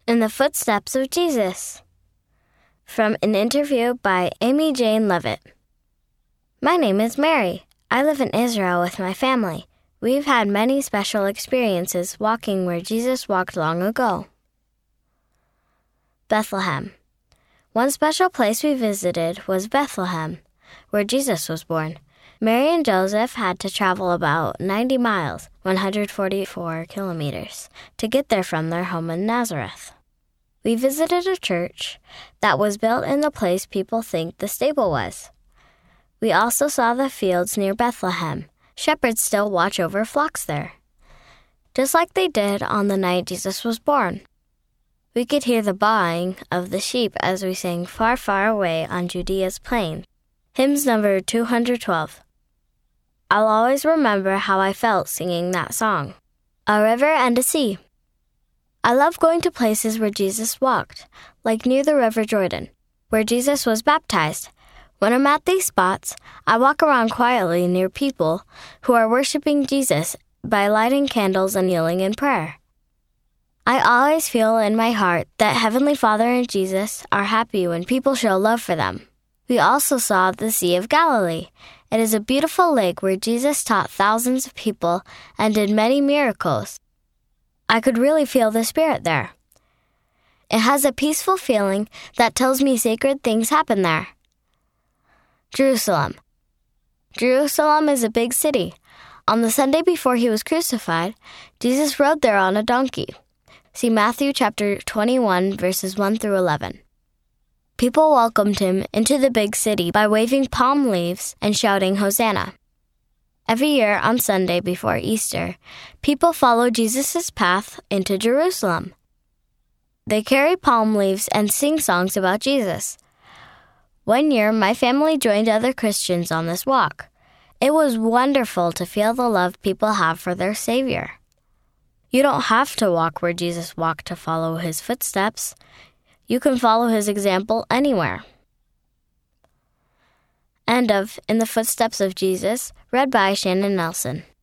In the Footsteps of Jesus. From an interview by Amy Jane Levitt. My name is Mary. I live in Israel with my family. We've had many special experiences walking where Jesus walked long ago. Bethlehem. One special place we visited was Bethlehem, where Jesus was born. Mary and Joseph had to travel about 90 miles, 144 kilometers, to get there from their home in Nazareth. We visited a church that was built in the place people think the stable was. We also saw the fields near Bethlehem. Shepherds still watch over flocks there, just like they did on the night Jesus was born. We could hear the baaing of the sheep as we sang Far, Far Away on Judea's Plain. Hymns number 212. I'll always remember how I felt singing that song. A river and a sea. I love going to places where Jesus walked, like near the River Jordan, where Jesus was baptized. When I'm at these spots, I walk around quietly near people who are worshiping Jesus by lighting candles and kneeling in prayer. I always feel in my heart that Heavenly Father and Jesus are happy when people show love for them. We also saw the Sea of Galilee. It is a beautiful lake where Jesus taught thousands of people and did many miracles. I could really feel the Spirit there. It has a peaceful feeling that tells me sacred things happen there. Jerusalem. Jerusalem is a big city. On the Sunday before he was crucified, Jesus rode there on a donkey. See Matthew chapter 21, verses 1 through 11. People welcomed him into the big city by waving palm leaves and shouting Hosanna. Every year on Sunday before Easter, people follow Jesus' path into Jerusalem. They carry palm leaves and sing songs about Jesus. One year, my family joined other Christians on this walk. It was wonderful to feel the love people have for their Savior. You don't have to walk where Jesus walked to follow his footsteps. You can follow his example anywhere. End of In the Footsteps of Jesus, read by Shannon Nelson.